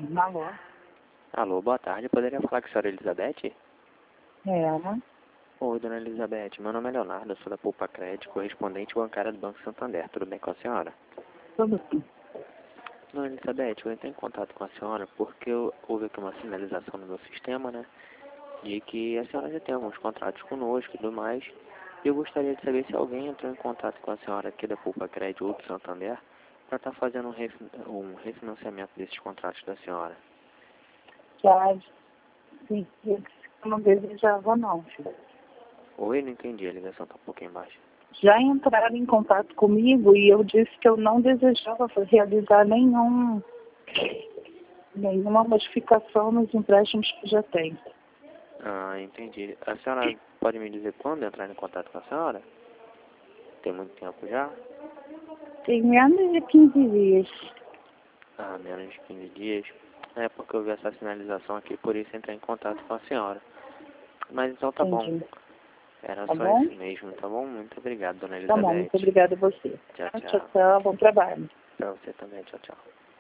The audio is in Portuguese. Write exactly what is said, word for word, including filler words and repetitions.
Alô? Alô, boa tarde. Eu poderia falar com a senhora Elizabeth? É, né? Oi, dona Elizabeth. Meu nome é Leonardo, eu sou da Poupa Crédito, correspondente bancária do Banco Santander. Tudo bem com a senhora? Tudo bem. Dona Elizabeth, eu entrei em contato com a senhora porque eu- houve aqui uma sinalização no meu sistema, né? De que a senhora já tem alguns contratos conosco e tudo mais. E eu gostaria de saber se alguém entrou em contato com a senhora aqui da Poupa Crédito ou do Santander para estar fazendo um, refin um refinanciamento desses contratos da senhora. Já, sim, eu não desejava não, filho. Oi, não entendi, a ligação está um pouquinho baixa. Já entraram em contato comigo e eu disse que eu não desejava realizar nenhum, nenhuma modificação nos empréstimos que já tenho. Ah, entendi. A senhora pode me dizer quando entrar em contato com a senhora? Tem muito tempo já? Tem menos de quinze dias. Ah, menos de quinze dias. É porque eu vi essa sinalização aqui, por isso entrei em contato com a senhora. Mas então tá bom. Entendi. Era Tá só bom? isso mesmo, tá bom? Muito obrigado, dona Tá bom, muito Elizabeth. obrigada a você. Tchau, Tchau, tchau. tchau, bom trabalho. Pra você também, tchau, tchau.